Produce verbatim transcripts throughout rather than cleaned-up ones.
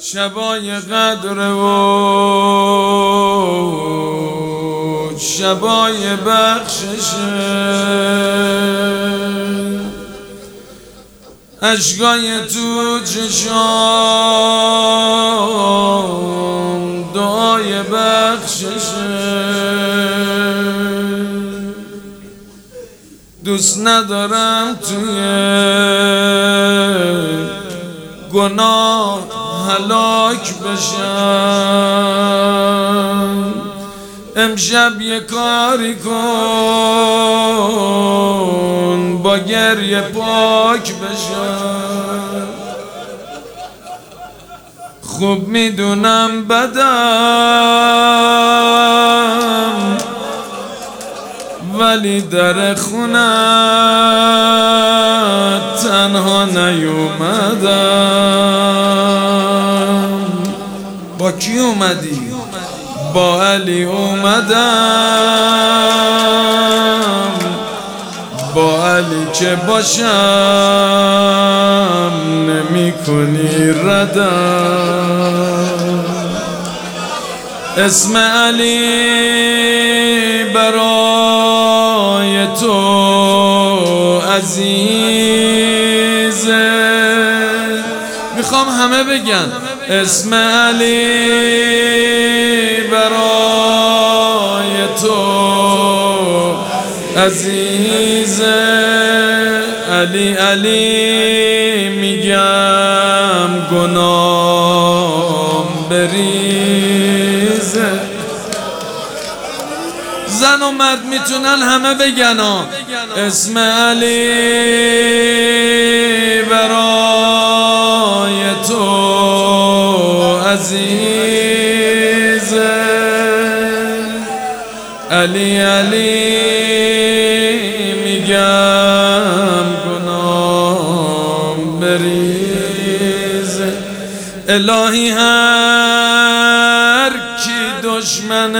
شبای قدر و شبای بخشش، اشکای تو چشام دعای بخشش. دوست ندارم توی گناه هلاک بشم. امشب یه کاری کن با گریه پاک بشم. خوب میدونم بدم، ولی در خونت تنها نیومدم. با کی اومدی؟ با علی اومدم، با علی که باشم نمی کنی ردم. اسم علی برای تو عزیزه، میخوام همه بگن اسم علی برای تو عزیزه. علی علی میگم گناهم بریزه. زن و مرد میتونن همه بگن اسم علی برای تو عزیزه. علی علی میگم گناهم بریزه. الهی هر کی دشمن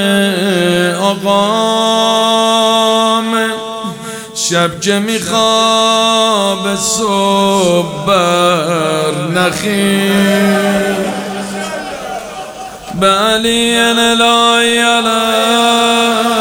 آقامه، شب که میخواب صبح بر نخیل. به علی الهی علی